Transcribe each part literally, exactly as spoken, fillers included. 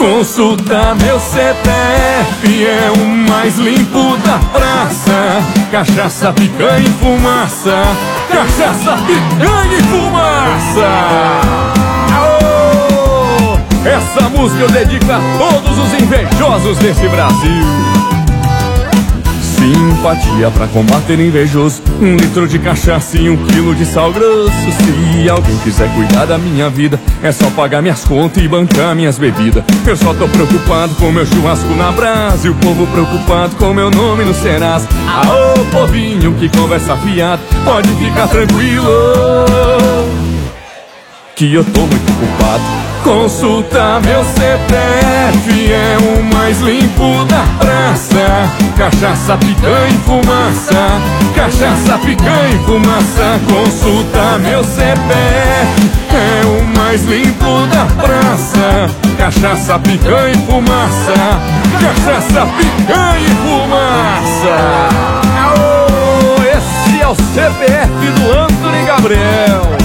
Consulta meu C P F, é o mais limpo da praça. Cachaça, picanha e fumaça. Cachaça, picanha e fumaça. Aô! Essa música eu dedico a todos os invejosos desse Brasil. Simpatia pra combater invejoso, um litro de cachaça e um quilo de sal grosso. Se alguém quiser cuidar da minha vida, é só pagar minhas contas e bancar minhas bebidas. Eu só tô preocupado com meu churrasco na brasa e o povo preocupado com meu nome no Serasa. Aô, povinho que conversa fiado, pode ficar tranquilo que eu tô muito ocupado. Consulta meu C P F, é o mais limpo da praça. Cachaça, picanha e fumaça. Cachaça, picanha e fumaça. Consulta meu C P F, é o mais limpo da praça. Cachaça, picanha e fumaça. Cachaça, picanha e fumaça. Aô, esse é o C P F do Antony Gabriel.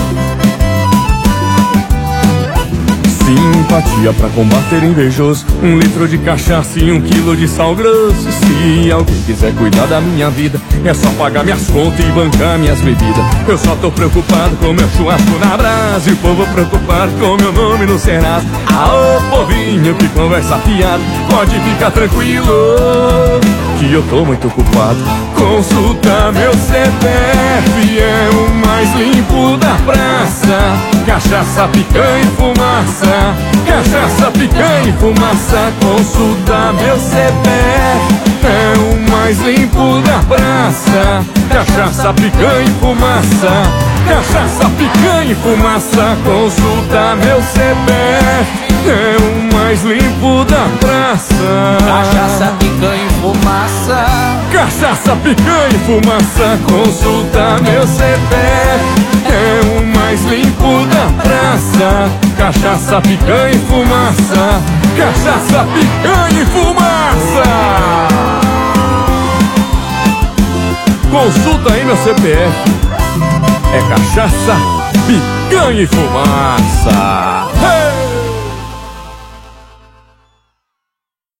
Simpatia pra combater invejoso, um litro de cachaça e um quilo de sal grosso. Se alguém quiser cuidar da minha vida, é só pagar minhas contas e bancar minhas bebidas. Eu só tô preocupado com meu churrasco na brasa e o povo preocupado com meu nome no Serasa. Aô, povinho que conversa fiado, pode ficar tranquilo que eu tô muito ocupado. Consulta meu C P F, é o mais limpo da praça. Cachaça, picanha e fumaça. Cachaça, picanha e fumaça. Consulta meu C P F, é o mais limpo da praça. Cachaça, picanha e fumaça. Cachaça, picanha e fumaça. Consulta meu C P F, é o mais limpo da praça. Cachaça, picanha e fumaça. Cachaça, picanha e fumaça. Consulta meu C P F, é o mais limpo da praça. Cachaça, picanha e fumaça. Cachaça, picanha e fumaça. Consulta aí meu C P F, é cachaça, picanha e fumaça.